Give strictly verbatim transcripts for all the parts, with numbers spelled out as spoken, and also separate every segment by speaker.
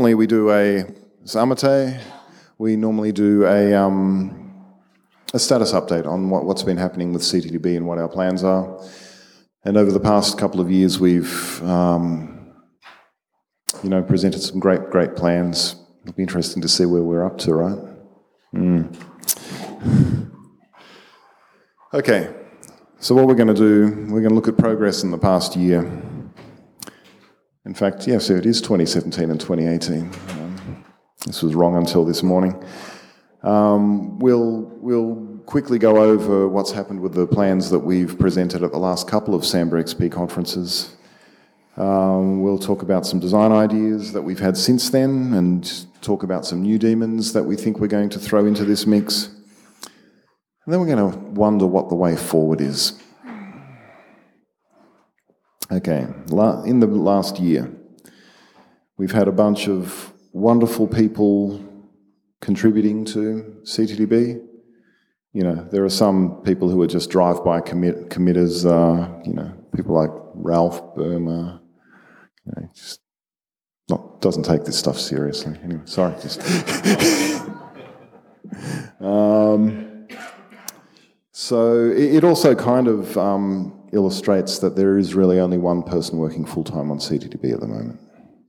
Speaker 1: normally we do a Amate, we normally do a um, a status update on what, what's been happening with C T D B and what our plans are. And over the past couple of years, we've um, you know presented some great great plans. It'll be interesting to see where we're up to, right? Mm. Okay, so what we're going to do, we're going to look at progress in the past year. In fact, yeah, so it is twenty seventeen and twenty eighteen. Um, this was wrong until this morning. Um, we'll, we'll quickly go over what's happened with the plans that we've presented at the last couple of Samber X P conferences. Um, we'll talk about some design ideas that we've had since then and talk about some new daemons that we think we're going to throw into this mix. And then we're going to wonder what the way forward is. Okay, in the last year, we've had a bunch of wonderful people contributing to C T D B. You know, there are some people who are just drive-by commit, committers, uh, you know, people like Ralph Burma, you know, just not, doesn't take this stuff seriously. Anyway, sorry. Just um, so it, it also kind of um, illustrates that there is really only one person working full-time on C T D B at the moment.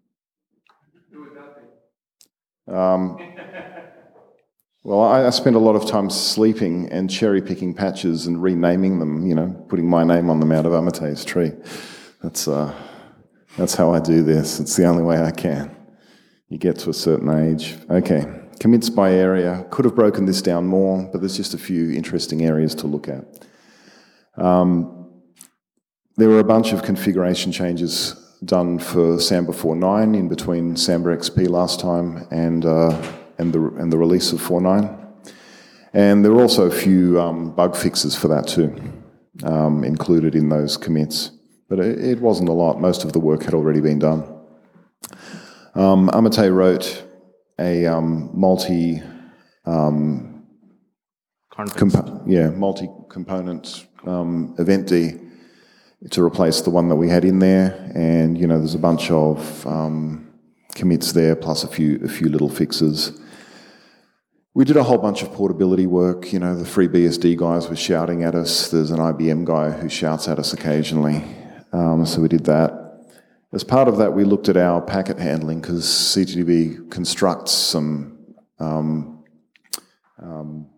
Speaker 1: Um, well, I, I spend a lot of time sleeping and cherry-picking patches and renaming them, you know, putting my name on them out of Amate's tree. That's, uh, that's how I do this. It's the only way I can. You get to a certain age. Okay, commits by area. Could have broken this down more, but there's just a few interesting areas to look at. Um, there were a bunch of configuration changes done for Samber four point nine in between Samber X P last time and uh, and the and the release of four point nine, and there were also a few um, bug fixes for that too, um, included in those commits. But it, it wasn't a lot. Most of the work had already been done. Um, Amate wrote a um, multi, um, compo- yeah, multi-component um, event D to replace the one that we had in there, and you know, there's a bunch of um, commits there, plus a few a few little fixes. We did a whole bunch of portability work. You know, the FreeBSD guys were shouting at us. There's an I B M guy who shouts at us occasionally, um, so we did that. As part of that, we looked at our packet handling because C T D B constructs some um, um,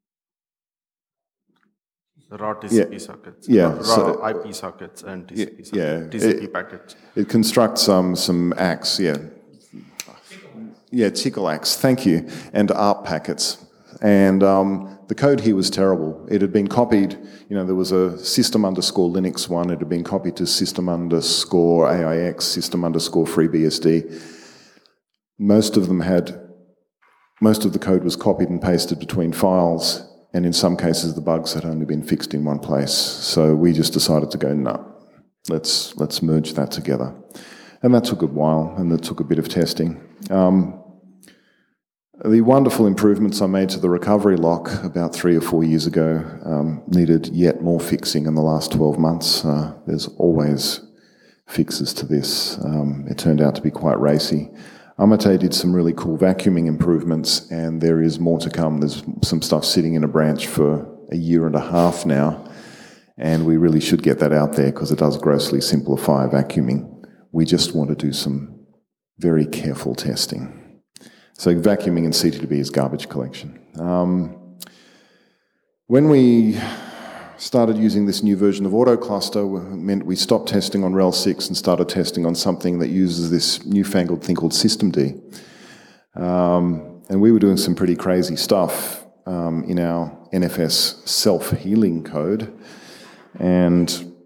Speaker 2: raw T C P
Speaker 1: yeah,
Speaker 2: sockets,
Speaker 1: yeah,
Speaker 2: raw
Speaker 1: so,
Speaker 2: I P sockets and T C P,
Speaker 1: yeah, yeah,
Speaker 2: T C P
Speaker 1: it,
Speaker 2: packets.
Speaker 1: It constructs um, some A C Ks, yeah. Yeah, Tickle A C Ks, thank you, and A R P packets. And um, the code here was terrible. It had been copied, you know, there was a system underscore Linux one, it had been copied to system underscore A I X, system underscore FreeBSD. Most of them had, most of the code was copied and pasted between files, and in some cases the bugs had only been fixed in one place. So we just decided to go, no, let's, let's merge that together. And that took a while, and it took a bit of testing. Um, The wonderful improvements I made to the recovery lock about three or four years ago um, needed yet more fixing in the last twelve months. Uh, there's always fixes to this. Um, it turned out to be quite racy. Amate did some really cool vacuuming improvements, and there is more to come. There's some stuff sitting in a branch for a year and a half now, and we really should get that out there because it does grossly simplify vacuuming. We just want to do some very careful testing. So vacuuming in C T D B is garbage collection. Um, when we started using this new version of AutoCluster, it meant we stopped testing on R E L six and started testing on something that uses this newfangled thing called systemd. Um, and we were doing some pretty crazy stuff um, in our N F S self-healing code, and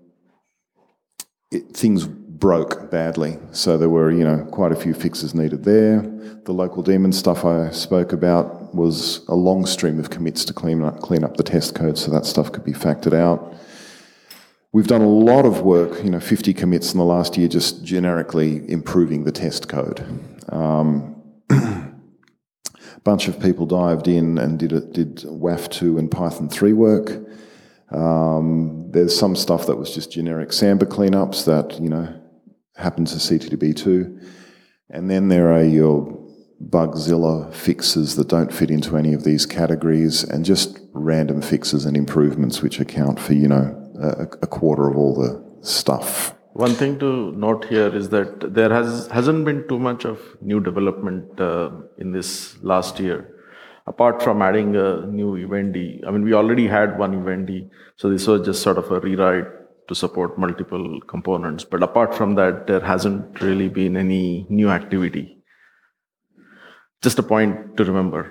Speaker 1: it, things broke badly. So there were, you know, quite a few fixes needed there. The local daemon stuff I spoke about was a long stream of commits to clean up, clean up the test code so that stuff could be factored out. We've done a lot of work, you know, fifty commits in the last year, just generically improving the test code. Um, a bunch of people dived in and did, it, did W A F two and Python three work. Um, there's some stuff that was just generic Samber cleanups that, you know, happened to C T D B too. And then there are your Bugzilla fixes that don't fit into any of these categories, and just random fixes and improvements which account for, you know, a, a quarter of all the stuff.
Speaker 2: One thing to note here is that there has, hasn't been too much of new development uh, in this last year. Apart from adding a new Eventy, I mean, we already had one Eventy, so this was just sort of a rewrite to support multiple components. But apart from that, there hasn't really been any new activity. Just a point to remember.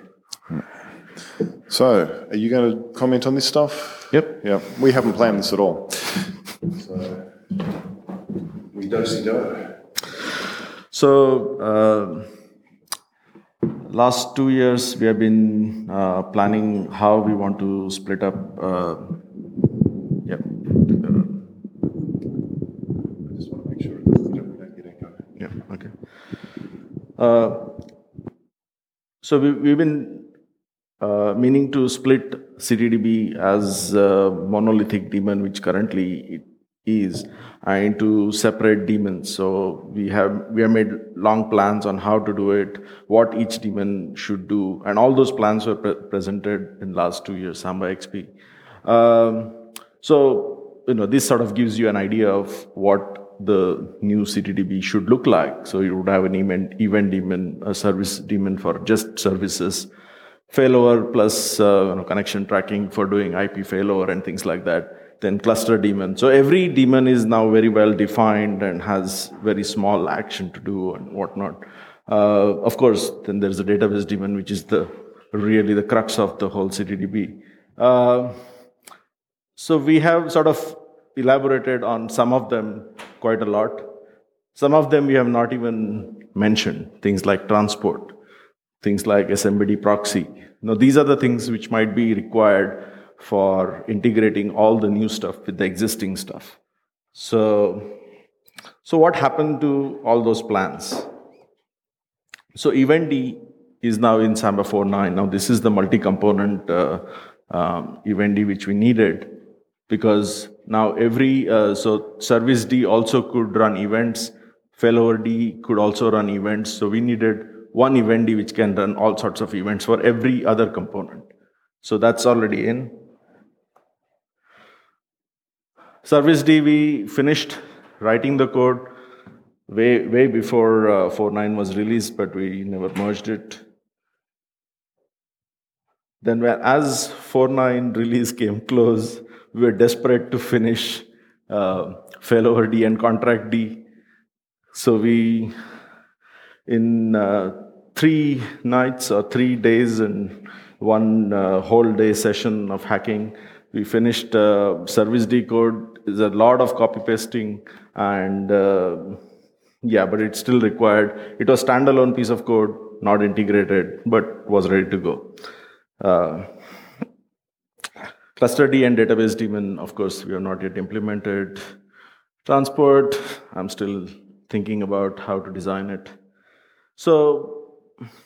Speaker 1: So, are you going to comment on this stuff?
Speaker 2: Yep.
Speaker 1: Yeah, we haven't planned this at all. So, we do-si-do.
Speaker 2: So, uh, last two years we have been uh, planning how we want to split up. Uh, yep.
Speaker 1: I just want to make sure we don't get echo.
Speaker 2: Yeah. Okay. Uh, so we, we've been uh, meaning to split CityDB as a monolithic daemon, which currently it is, uh, into separate daemons. So we have we have made long plans on how to do it, what each daemon should do, and all those plans were pre- presented in last two years, Samba X P. Um, so you know this sort of gives you an idea of what the new CityDB should look like. So you would have an event, event daemon, a service daemon for just services, failover plus uh, you know, connection tracking for doing I P failover and things like that. Then cluster daemon. So every daemon is now very well defined and has very small action to do and whatnot. Uh, of course, then there's a database daemon, which is the really the crux of the whole CityDB. Uh, so we have sort of elaborated on some of them quite a lot. Some of them we have not even mentioned, things like transport, things like S M B D proxy. Now, these are the things which might be required for integrating all the new stuff with the existing stuff. So, so what happened to all those plans? So Eventy is now in Samba four point nine. Now this is the multi-component uh, um, Eventy which we needed, because now every, uh, so Service D also could run events, Failover D could also run events, so we needed one Eventy which can run all sorts of events for every other component. So that's already in. Service D, we finished writing the code way, way before uh, four point nine was released, but we never merged it. Then when, as four point nine release came close, we were desperate to finish uh, Failover D and Contract D. So we, in uh, three nights or three days and one uh, whole day session of hacking, we finished uh, Service D code. There's a lot of copy pasting, and uh, yeah, but it's still required. It was a standalone piece of code, not integrated, but was ready to go. Uh, Cluster D and database daemon, of course, we have not yet implemented. Transport, I'm still thinking about how to design it. So,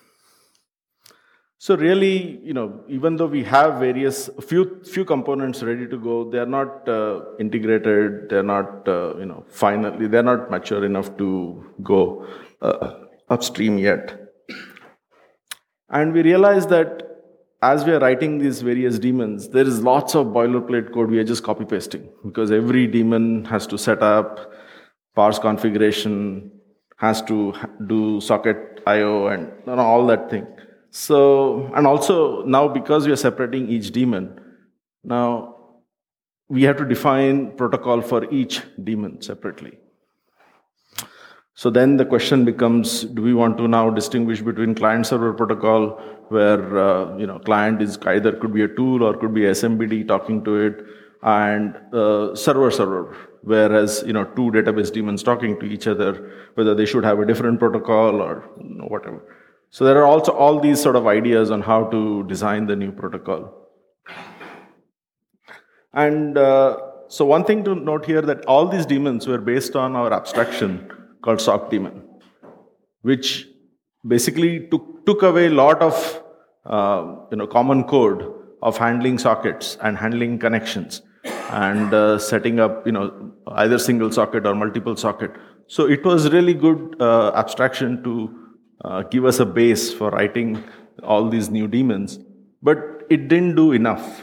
Speaker 2: so really, you know, even though we have various few few components ready to go, they are not uh, integrated. They're not, uh, you know, finally they're not mature enough to go uh, upstream yet. And we realized that as we are writing these various daemons, there is lots of boilerplate code we are just copy pasting, because every daemon has to set up, parse configuration, has to do socket I O and you know, all that thing. So, and also now because we are separating each daemon, now we have to define protocol for each daemon separately. So then the question becomes, do we want to now distinguish between client-server protocol, where uh, you know client is either could be a tool or could be S M B D talking to it, and uh, server-server, whereas you know two database daemons talking to each other, whether they should have a different protocol or you know, whatever. So there are also all these sort of ideas on how to design the new protocol. And uh, so one thing to note here, that all these daemons were based on our abstraction called sock daemon, which basically took, took away a lot of uh, you know, common code of handling sockets and handling connections and uh, setting up you know, either single socket or multiple socket. So it was really good uh, abstraction to uh, give us a base for writing all these new daemons, but it didn't do enough.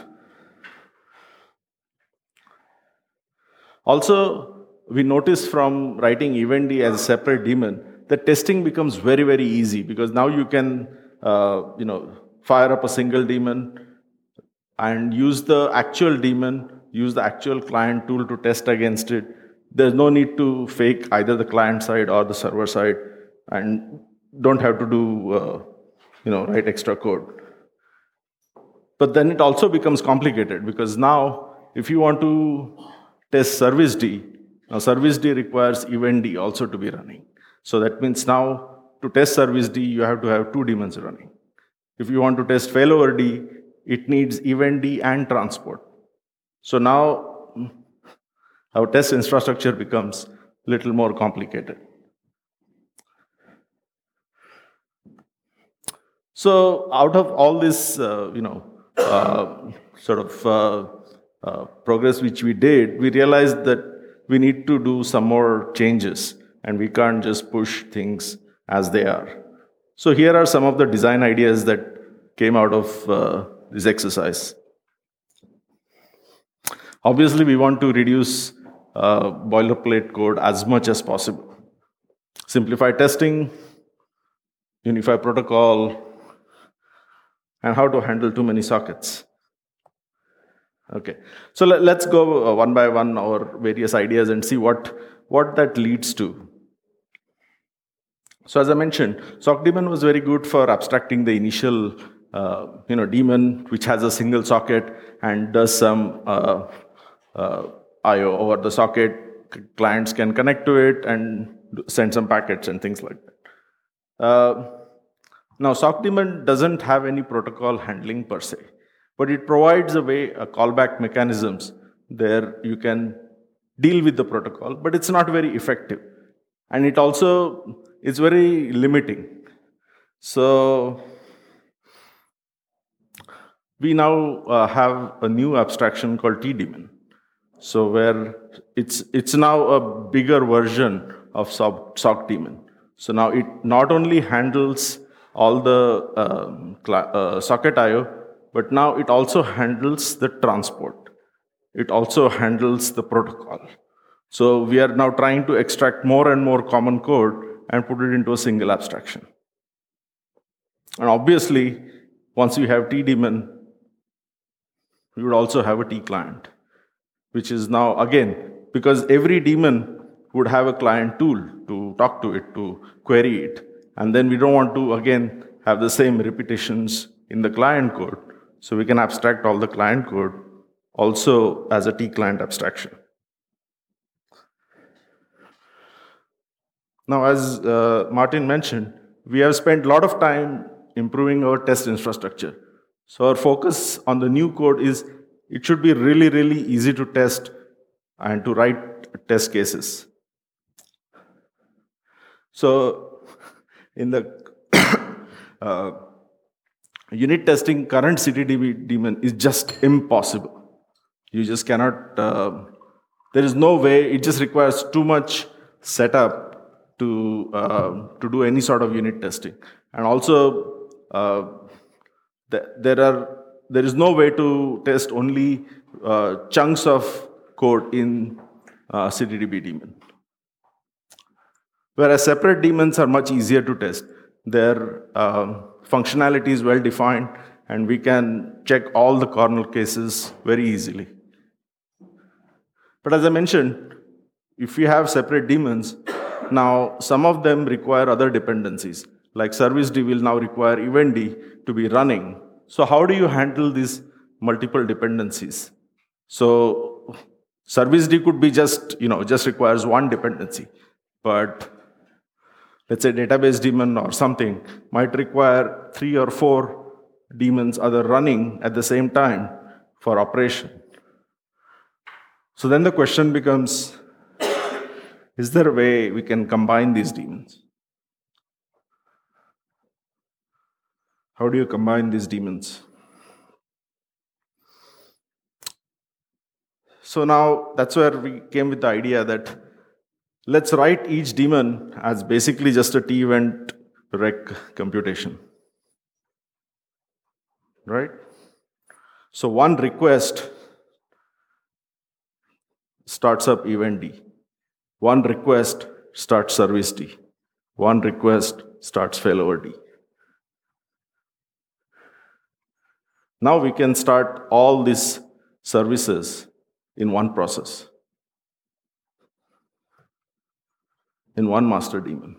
Speaker 2: Also, we noticed from writing event D as a separate daemon that testing becomes very, very easy, because now you can uh, you know, fire up a single daemon and use the actual daemon, use the actual client tool to test against it. There's no need to fake either the client side or the server side, and don't have to do, uh, you know, write extra code. But then it also becomes complicated, because now if you want to test service D, now service D requires event D also to be running. So that means now to test service D, you have to have two daemons running. If you want to test failover D, it needs event D and transport. So now our test infrastructure becomes a little more complicated. So out of all this, uh, you know, uh, sort of uh, uh, progress which we did, we realized that we need to do some more changes, and we can't just push things as they are. So here are some of the design ideas that came out of uh, this exercise. Obviously, we want to reduce uh, boilerplate code as much as possible. Simplify testing, unify protocol, and how to handle too many sockets. Okay, so let, let's go uh, one by one our various ideas and see what, what that leads to. So as I mentioned, sock daemon was very good for abstracting the initial uh, you know, daemon, which has a single socket and does some uh, uh, I O over the socket. Clients can connect to it and send some packets and things like that. Uh, now, sock daemon doesn't have any protocol handling per se, but it provides a way, a callback mechanisms there you can deal with the protocol, but it's not very effective. And it also is very limiting. So we now uh, have a new abstraction called T-daemon. So where it's, it's now a bigger version of sock, sock daemon. So now it not only handles all the uh, uh, socket I O, but now it also handles the transport. It also handles the protocol. So we are now trying to extract more and more common code and put it into a single abstraction. And obviously, once you have T-daemon, you would also have a T-client, which is now, again, because every daemon would have a client tool to talk to it, to query it. And then we don't want to, again, have the same repetitions in the client code. So we can abstract all the client code also as a T-client abstraction. Now, as uh, Martin mentioned, we have spent a lot of time improving our test infrastructure. So our focus on the new code is it should be really, really easy to test and to write test cases. So in the uh, unit testing, current C T D B daemon is just impossible. You just cannot, uh, there is no way, it just requires too much setup to, uh, to do any sort of unit testing. And also, uh, th there, are, there is no way to test only uh, chunks of code in uh, C T D B daemon. Whereas separate daemons are much easier to test. Their uh, functionality is well defined, and we can check all the kernel cases very easily. But as I mentioned, if we have separate daemons, now some of them require other dependencies. Like service D will now require event D to be running. So how do you handle these multiple dependencies? So service D could be just, you know, just requires one dependency. But let's say database daemon or something might require three or four daemons other running at the same time for operation. So then the question becomes, is there a way we can combine these daemons? How do you combine these daemons? So now that's where we came with the idea that let's write each daemon as basically just a T-event rec computation, right? So one request starts up event D. One request starts service D. One request starts failover D. Now we can start all these services in one process, in one master daemon.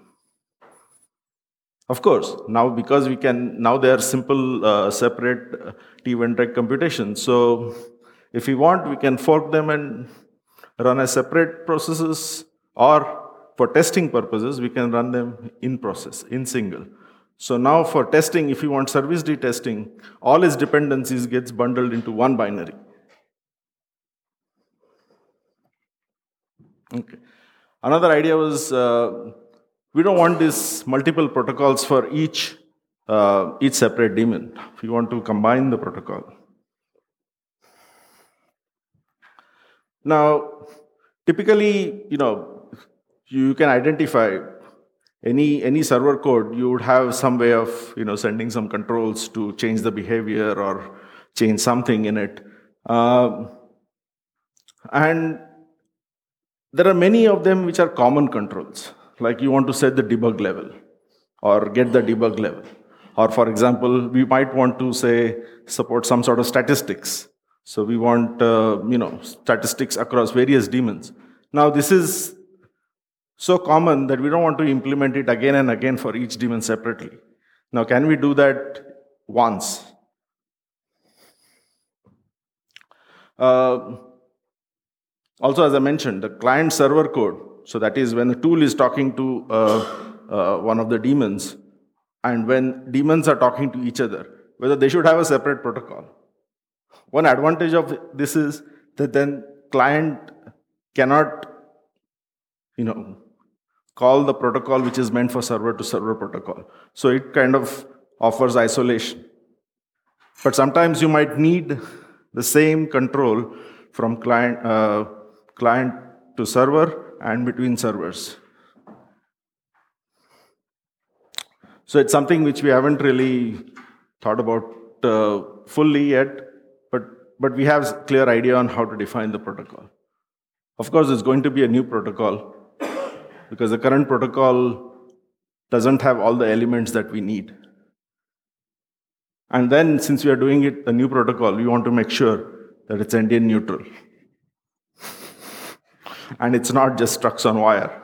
Speaker 2: Of course, now because we can, now they are simple, uh, separate uh, T-event rec computations. So if we want, we can fork them and run as separate processes, or for testing purposes, we can run them in process, in single. So now for testing, if you want service D testing, all its dependencies gets bundled into one binary. Okay. Another idea was, uh, we don't want these multiple protocols for each, uh, each separate daemon. We want to combine the protocol. Now, typically, you know, you can identify any, any server code, you would have some way of, you know, sending some controls to change the behavior or change something in it. Uh, and there are many of them which are common controls. Like you want to set the debug level or get the debug level. Or for example, we might want to say support some sort of statistics. So we want uh, you know, statistics across various daemons. Now this is so common that we don't want to implement it again and again for each daemon separately. Now can we do that once? Uh, also, as I mentioned, the client server code, so that is when the tool is talking to uh, uh, one of the daemons, and when daemons are talking to each other, whether they should have a separate protocol. One advantage of this is that then client cannot, you know, call the protocol which is meant for server to server protocol. So it kind of offers isolation. But sometimes you might need the same control from client, uh, client to server and between servers. So it's something which we haven't really thought about uh, fully yet, but, but we have a clear idea on how to define the protocol. Of course, it's going to be a new protocol because the current protocol doesn't have all the elements that we need. And then, since we are doing it, a new protocol, we want to make sure that it's endian neutral. And it's not just structs on wire.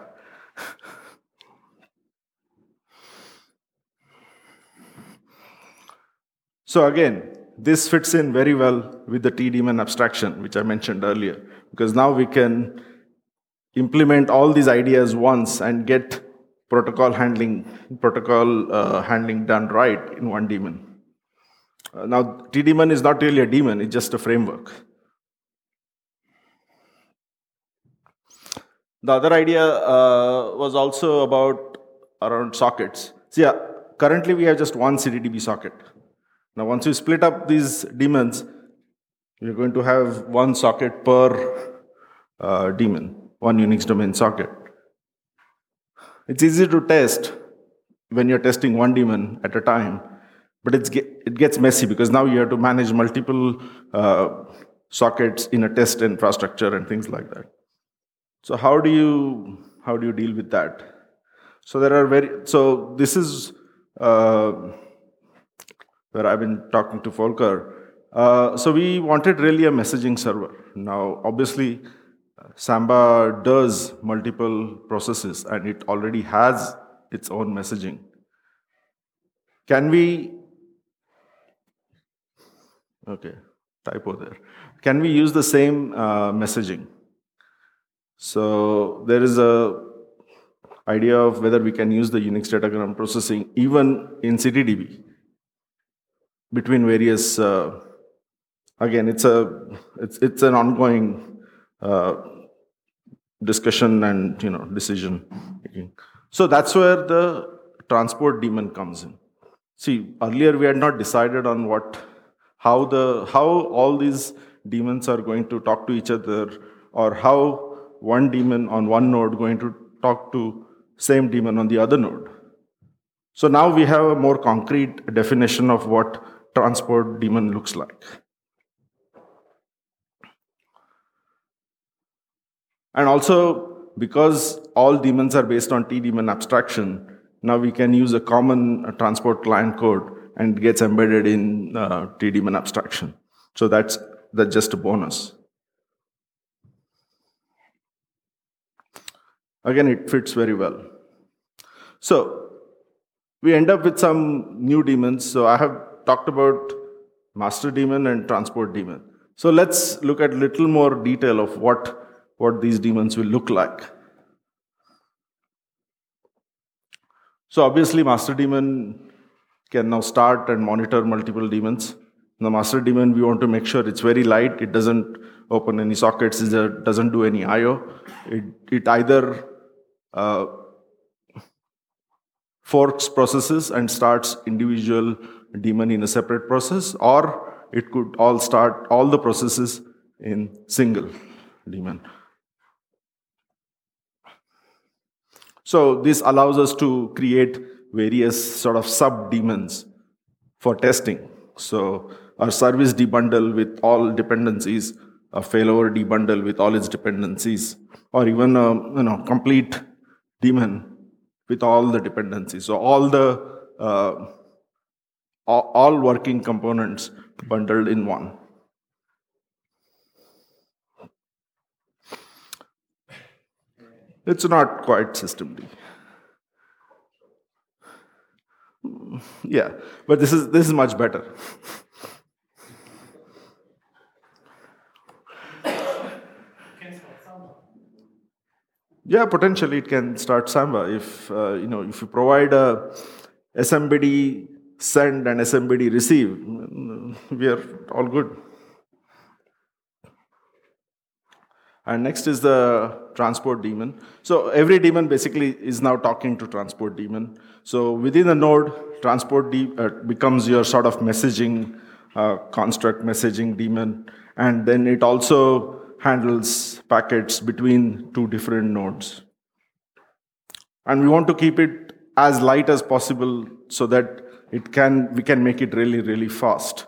Speaker 2: So again, this fits in very well with the T-daemon abstraction, which I mentioned earlier, because now we can implement all these ideas once and get protocol handling, protocol uh, handling done right in one daemon. Uh, now, T-daemon is not really a daemon, it's just a framework. The other idea uh, was also about around sockets. So yeah, currently we have just one C D D B socket. Now, once you split up these daemons, you're going to have one socket per uh, daemon, one Unix domain socket. It's easy to test when you're testing one daemon at a time, but it's get, it gets messy because now you have to manage multiple uh, sockets in a test infrastructure and things like that. So how do you how do you deal with that? So there are very so this is uh, where I've been talking to Volker. Uh, so we wanted really a messaging server. Now, obviously, Samba does multiple processes and it already has its own messaging. Can we, okay, typo there. Can we use the same uh, messaging? So there is a idea of whether we can use the Unix datagram processing even in C D D B between various, uh, again, it's a it's it's an ongoing uh, discussion and you know decision making. So that's where the transport daemon comes in. See, earlier we had not decided on what how the how all these daemons are going to talk to each other, or how one daemon on one node going to talk to same daemon on the other node. So now we have a more concrete definition of what transport daemon looks like. And also, because all daemons are based on T-daemon abstraction, now we can use a common uh, transport client code and it gets embedded in uh, T-daemon abstraction. So that's, that's just a bonus. Again, it fits very well. So we end up with some new daemons. So I have talked about master daemon and transport daemon. So let's look at a little more detail of what, what these daemons will look like. So obviously, master daemon can now start and monitor multiple daemons. In the master daemon, we want to make sure it's very light. It doesn't open any sockets. It doesn't do any I O. It, it either uh, forks processes and starts individual daemon in a separate process, or it could all start all the processes in single daemon. So this allows us to create various sort of sub-daemons for testing. So our service debundle with all dependencies, a failover debundle with all its dependencies, or even a you know, complete daemon with all the dependencies. So all the uh, all working components bundled in one. It's not quite systemd. Yeah, but this is this is much better. Yeah, potentially it can start Samba if uh, you know if you provide a S M B D send and S M B D receive, we are all good. And next is the transport daemon. So every daemon basically is now talking to transport daemon. So within the node, transport de- uh, becomes your sort of messaging uh, construct, messaging daemon, and then it also handles packets between two different nodes. And we want to keep it as light as possible so that it can we can make it really, really fast.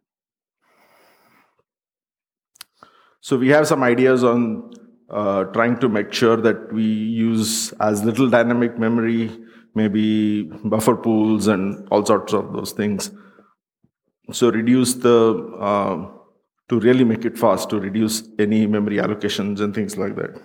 Speaker 2: So we have some ideas on uh, trying to make sure that we use as little dynamic memory, maybe buffer pools and all sorts of those things. So reduce the, uh, to really make it fast, to reduce any memory allocations and things like that.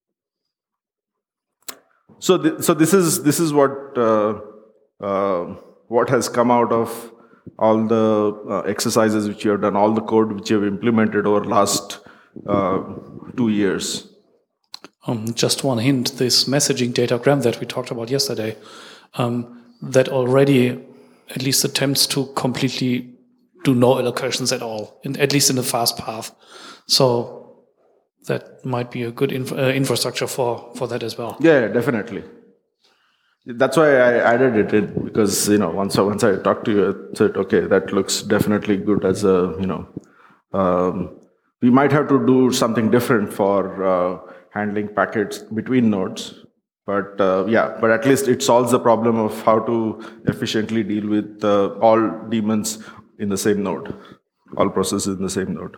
Speaker 2: So, th- so this is this is what uh, uh, what has come out of all the uh, exercises which you have done, all the code which you have implemented over last uh, two years.
Speaker 3: Um, just one hint: this messaging datagram that we talked about yesterday, um, that already at least attempts to completely do no allocations at all, in, at least in the fast path. So that might be a good inf- uh, infrastructure for, for that as well.
Speaker 2: Yeah, definitely. That's why I added it in, because you know once I, once I talked to you, I said, okay, that looks definitely good as a you know. Um, we might have to do something different for uh, handling packets between nodes, but uh, yeah, but at least it solves the problem of how to efficiently deal with uh, all daemons in the same node, all processes in the same node.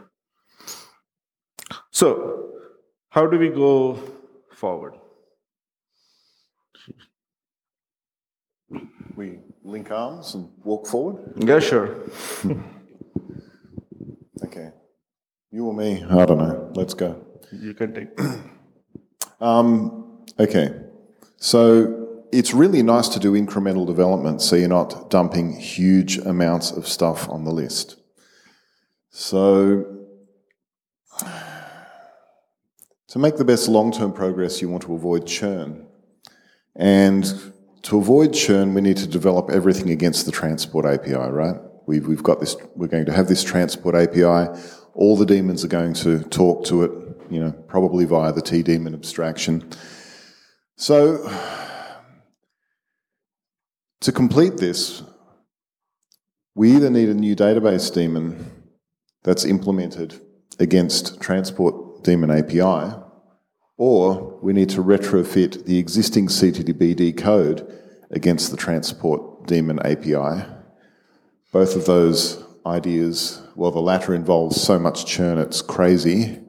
Speaker 2: So, how do we go forward?
Speaker 1: We link arms and walk forward?
Speaker 2: Yeah, sure.
Speaker 1: Okay. You or me? I don't know. Let's go.
Speaker 2: You can take.
Speaker 1: um, okay. So it's really nice to do incremental development so you're not dumping huge amounts of stuff on the list. So to make the best long-term progress, you want to avoid churn. And to avoid churn, we need to develop everything against the transport A P I, right? We've, we've got this, we're going to have this transport A P I. All the daemons are going to talk to it, you know, probably via the T-daemon abstraction. So to complete this, we either need a new database daemon that's implemented against transport daemon A P I, or we need to retrofit the existing C T D B D code against the transport daemon A P I. Both of those ideas, well, the latter involves so much churn it's crazy.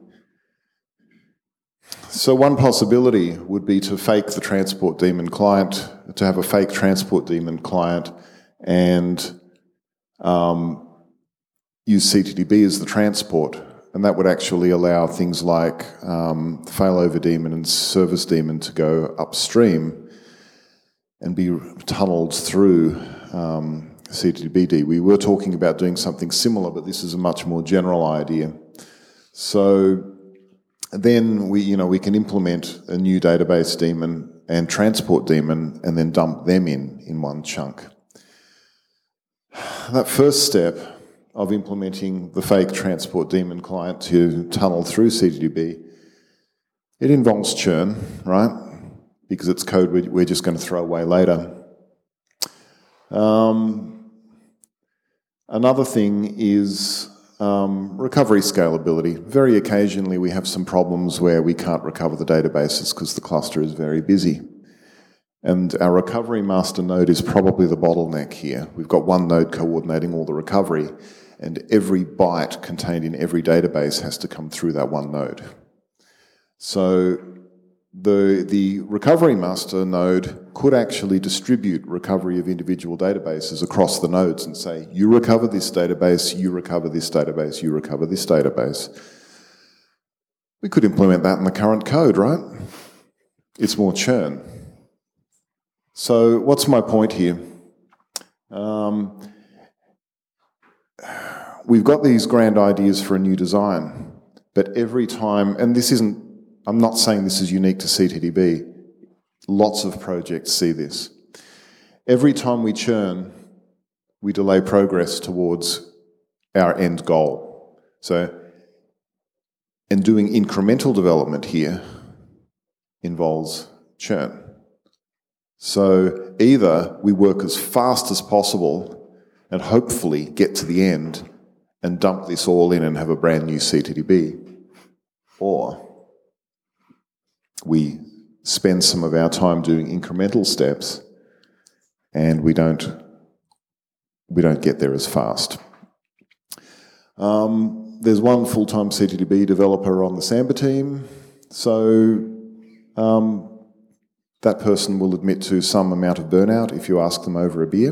Speaker 1: So one possibility would be to fake the transport daemon client, to have a fake transport daemon client and um, use C T D B as the transport. And that would actually allow things like um, failover daemon and service daemon to go upstream and be tunneled through um, C T D B D. We were talking about doing something similar, but this is a much more general idea. So then we, you know, we can implement a new database daemon and transport daemon and then dump them in in one chunk. That first step of implementing the fake transport daemon client to tunnel through C T D B, it involves churn, right? Because it's code we're just going to throw away later. Um, another thing is um, recovery scalability. Very occasionally we have some problems where we can't recover the databases because the cluster is very busy. And our recovery master node is probably the bottleneck here. We've got one node coordinating all the recovery, and every byte contained in every database has to come through that one node. So the, the recovery master node could actually distribute recovery of individual databases across the nodes and say, you recover this database, you recover this database, you recover this database. We could implement that in the current code, right? It's more churn. So what's my point here? Um, we've got these grand ideas for a new design, but every time, and this isn't, I'm not saying this is unique to C T D B, lots of projects see this. Every time we churn, we delay progress towards our end goal. So, and doing incremental development here involves churn. So either we work as fast as possible and hopefully get to the end and dump this all in and have a brand new C T D B, or we spend some of our time doing incremental steps and we don't we don't get there as fast. Um, there's one full-time C T D B developer on the Samba team, so um, that person will admit to some amount of burnout if you ask them over a beer.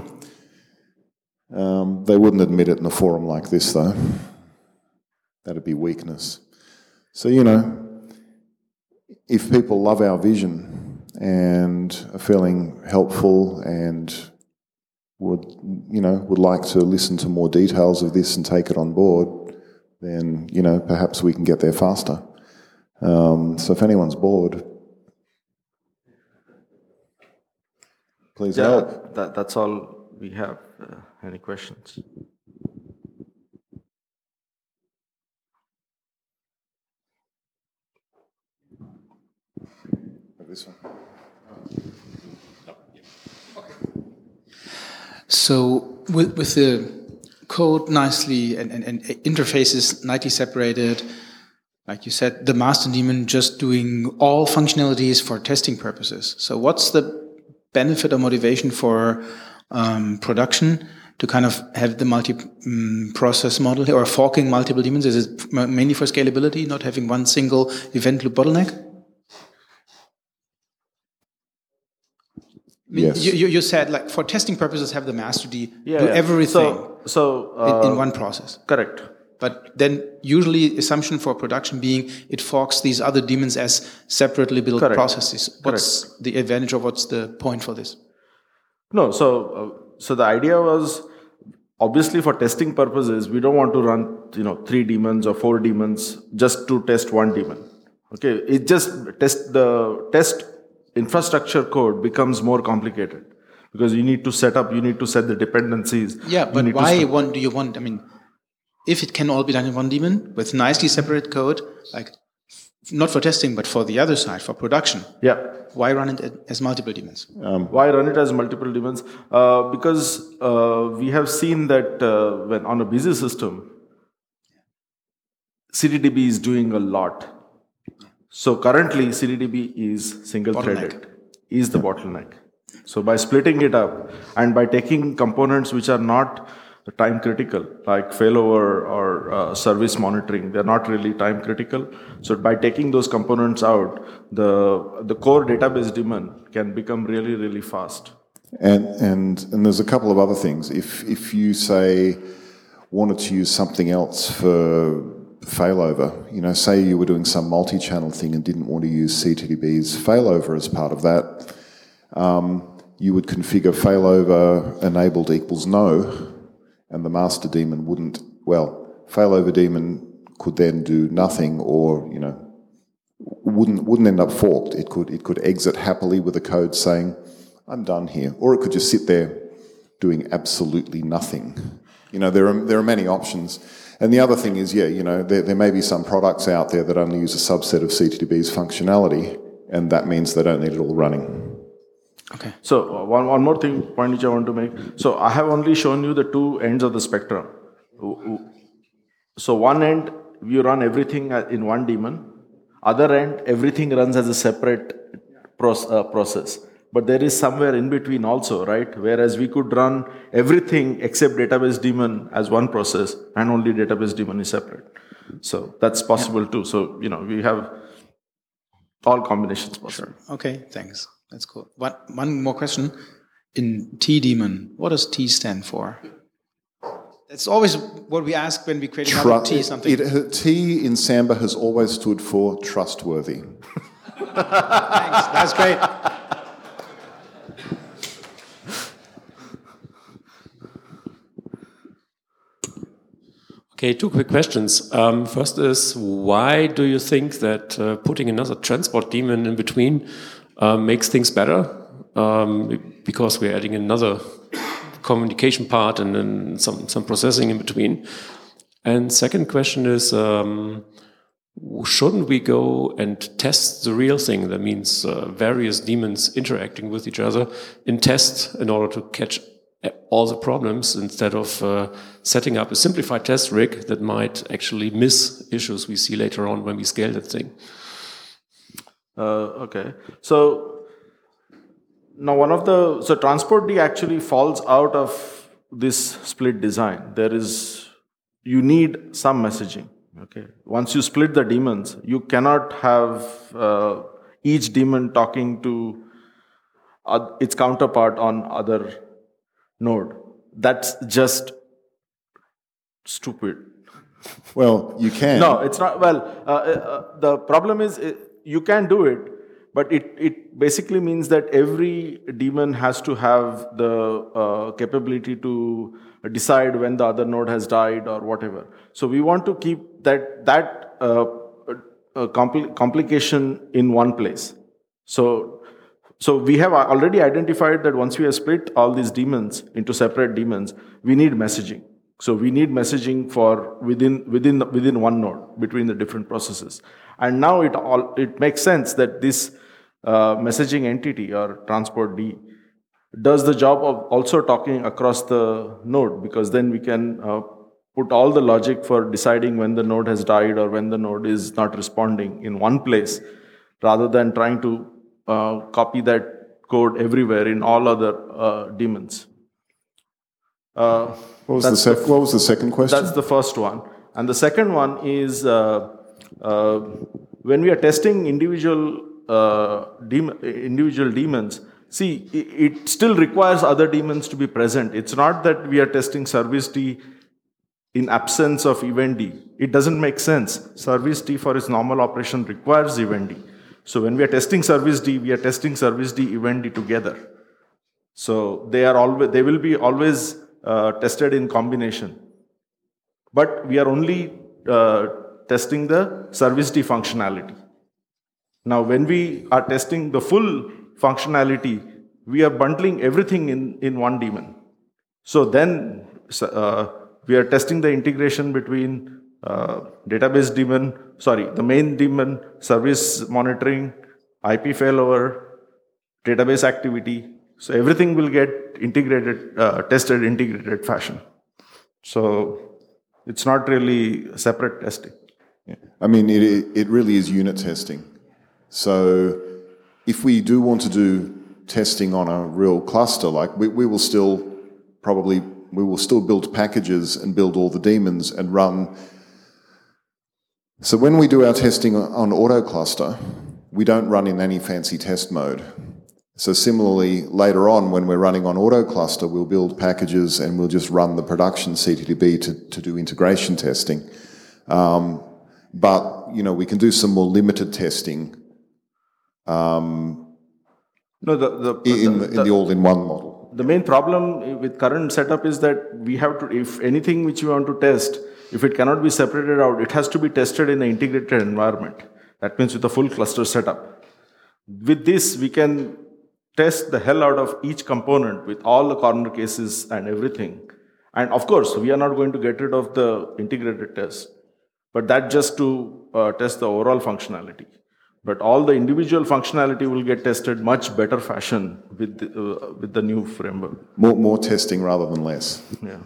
Speaker 1: um, they wouldn't admit it in a forum like this, though. That'd be weakness. So, you know, if people love our vision and are feeling helpful and would, you know, would like to listen to more details of this and take it on board, then, you know, perhaps we can get there faster. Um, so if anyone's bored, please
Speaker 2: yeah,
Speaker 1: help.
Speaker 2: That, that's all we have. Uh, any questions?
Speaker 1: This one.
Speaker 4: So with, with the code nicely and, and, and interfaces nicely separated, like you said, the master daemon just doing all functionalities for testing purposes. So what's the benefit or motivation for um, production to kind of have the multi-process um, model or forking multiple daemons? Is it mainly for scalability, not having one single event loop bottleneck?
Speaker 1: Yes.
Speaker 4: You, you said, like, for testing purposes, have the master D
Speaker 2: Yeah,
Speaker 4: do
Speaker 2: yeah.
Speaker 4: everything
Speaker 2: So, so uh,
Speaker 4: in, in one process.
Speaker 2: Correct.
Speaker 4: But then usually assumption for production being it forks these other daemons as separately built
Speaker 2: Correct.
Speaker 4: processes. What's Correct. the advantage or what's the point for this?
Speaker 2: No, so uh, so the idea was, obviously for testing purposes, we don't want to run, you know, three daemons or four daemons just to test one daemon. Okay, it just test the test infrastructure code becomes more complicated because you need to set up, you need to set the dependencies.
Speaker 4: Yeah, but why one do you want? I mean, if it can all be done in one daemon with nicely separate code, like not for testing, but for the other side, for production.
Speaker 2: Yeah.
Speaker 4: Why run it as multiple daemons?
Speaker 2: Um, why run it as multiple daemons? Uh, because uh, we have seen that uh, when on a busy system, C T D B is doing a lot. So currently C D D B is single-threaded, is the bottleneck. So by splitting it up and by taking components which are not time critical, like failover or uh, service monitoring, they're not really time critical. So by taking those components out, the the core database daemon can become really, really fast.
Speaker 1: And and and there's a couple of other things. If if you say wanted to use something else for failover, you know, say you were doing some multi-channel thing and didn't want to use C T D B's failover as part of that, um, you would configure failover enabled equals no, and the master daemon wouldn't. Well, failover daemon could then do nothing, or you know, wouldn't wouldn't end up forked. It could it could exit happily with a code saying, "I'm done here," or it could just sit there doing absolutely nothing. You know, there are there are many options. And the other thing is, yeah, you know, there, there may be some products out there that only use a subset of C T D B's functionality, and that means they don't need it all running.
Speaker 4: Okay.
Speaker 2: So uh, one, one more thing, point which I want to make. So I have only shown you the two ends of the spectrum. So one end, you run everything in one daemon. Other end, everything runs as a separate proce- uh, process. But there is somewhere in between also, right? Whereas we could run everything except database daemon as one process, and only database daemon is separate. So that's possible yeah. too. So, you know, we have all combinations possible.
Speaker 4: Sure. Okay, thanks. That's cool. One, one more question. In T daemon, what does T stand for? That's always what we ask when we create another T something.
Speaker 1: It, it, T in Samba has always stood for trustworthy.
Speaker 4: Thanks, that's great.
Speaker 5: Okay, two quick questions. Um, first is, why do you think that uh, putting another transport daemon in between uh, makes things better? Um, because we're adding another communication part and then some, some processing in between. And second question is, um, shouldn't we go and test the real thing? That means uh, various daemons interacting with each other in test in order to catch all the problems, instead of uh, setting up a simplified test rig that might actually miss issues we see later on when we scale that thing.
Speaker 2: Uh, okay. So now one of the, so transport D actually falls out of this split design. There is, you need some messaging. Okay. Once you split the daemons, you cannot have uh, each daemon talking to uh, its counterpart on other node. That's just stupid.
Speaker 1: Well, you can.
Speaker 2: No, it's not. Well, uh, uh, the problem is uh, you can do it, but it, it basically means that every daemon has to have the uh, capability to decide when the other node has died or whatever. So we want to keep that, that uh, uh, compl- complication in one place. So So we have already identified that once we have split all these daemons into separate daemons, we need messaging. So we need messaging for within within within one node between the different processes. And now it all it makes sense that this uh, messaging entity or transport D does the job of also talking across the node, because then we can uh, put all the logic for deciding when the node has died or when the node is not responding in one place, rather than trying to Uh, copy that code everywhere in all other uh, daemons.
Speaker 1: Uh, what, was the sec- the, what was the second question?
Speaker 2: That's the first one. And the second one is uh, uh, when we are testing individual uh, daemon, individual daemons, see, it, it still requires other daemons to be present. It's not that we are testing service D in absence of event D. It doesn't make sense. Service D for its normal operation requires event D. So when we are testing service D, we are testing service D, event D together. So they are always, they will be always uh, tested in combination. But we are only uh, testing the service D functionality. Now, when we are testing the full functionality, we are bundling everything in, in one daemon. So then uh, we are testing the integration between Uh, database daemon, sorry, the main daemon, service monitoring, I P failover, database activity. So everything will get integrated, uh, tested integrated fashion. So it's not really separate testing.
Speaker 1: Yeah. I mean, it it really is unit testing. So if we do want to do testing on a real cluster, like we, we will still probably, we will still build packages and build all the daemons and run. So when we do our testing on auto cluster, we don't run in any fancy test mode. So similarly, later on, when we're running on auto cluster, we'll build packages and we'll just run the production C T D B to, to do integration testing. Um, but, you know, we can do some more limited testing um,
Speaker 2: No, the, the,
Speaker 1: in,
Speaker 2: the,
Speaker 1: the, in the all-in-one model.
Speaker 2: The main problem with current setup is that we have to, if anything which we want to test, if it cannot be separated out, it has to be tested in an integrated environment. That means with a full cluster setup. With this, we can test the hell out of each component with all the corner cases and everything. And of course, we are not going to get rid of the integrated test, but that just to uh, test the overall functionality. But all the individual functionality will get tested much better fashion with the, uh, with the new framework.
Speaker 1: More, more testing rather than less.
Speaker 2: Yeah.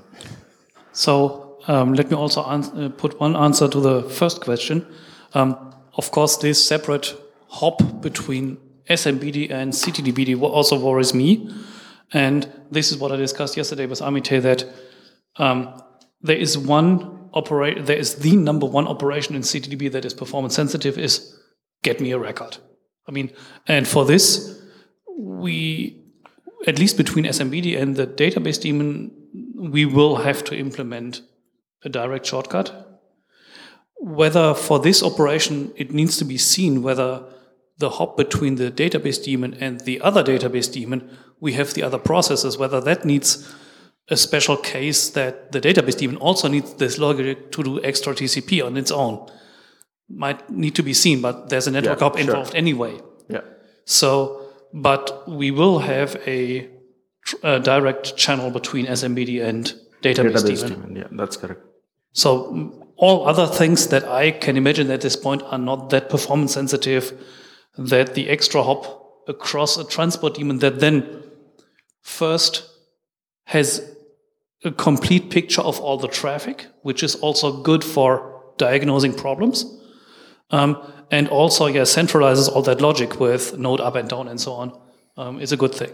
Speaker 3: So um, let me also uh, put one answer to the first question. Um, of course, this separate hop between S M B D and C T D B D also worries me. And this is what I discussed yesterday with Amite, that um, there is one operate, there is the number one operation in C T D B that is performance sensitive is get me a record. I mean, and for this, we, at least between S M B D and the database daemon, we will have to implement a direct shortcut. Whether for this operation, it needs to be seen whether the hop between the database daemon and the other database daemon, we have the other processes, whether that needs a special case that the database daemon also needs this logic to do extra T C P on its own. Might need to be seen, but there's a network
Speaker 2: Yeah,
Speaker 3: hop
Speaker 2: sure.
Speaker 3: involved anyway.
Speaker 2: Yeah.
Speaker 3: So, but we will have a, a direct channel between S M B D and database,
Speaker 2: Database
Speaker 3: daemon.
Speaker 2: daemon, yeah, that's correct.
Speaker 3: So mm, all other things that I can imagine at this point are not that performance sensitive, that the extra hop across a transport daemon that then first has a complete picture of all the traffic, which is also good for diagnosing problems. Um, and also, yeah, centralizes all that logic with node up and down and so on, um, is a good thing.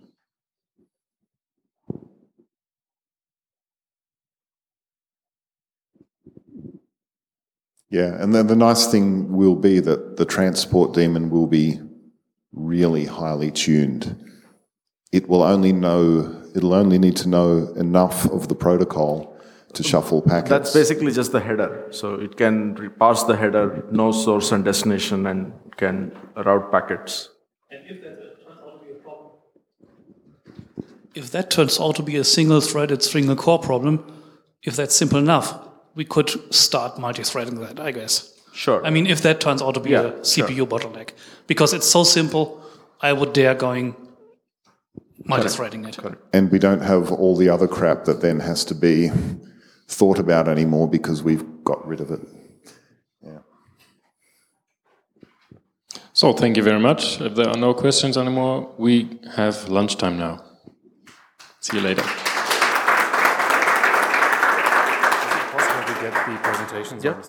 Speaker 1: Yeah, and then the nice thing will be that the transport daemon will be really highly tuned. It will only know, it'll only need to know enough of the protocol to shuffle packets.
Speaker 2: That's basically just the header. So it can re- parse the header, know source and destination, and can route packets.
Speaker 3: And if that turns out to be a problem, if that turns out to be a single-threaded single core problem, if that's simple enough, we could start multi-threading that, I guess.
Speaker 2: Sure.
Speaker 3: I mean, if that turns out to be
Speaker 2: Yeah,
Speaker 3: a C P U bottleneck, because it's so simple, I would dare going multi-threading it.
Speaker 2: Correct.
Speaker 1: And we don't have all the other crap that then has to be thought about anymore because we've got rid of it. Yeah.
Speaker 6: So thank you very much. If there are no questions anymore, we have lunchtime now. See you later.
Speaker 7: Is it possible to get the presentations?
Speaker 2: Yeah.
Speaker 7: on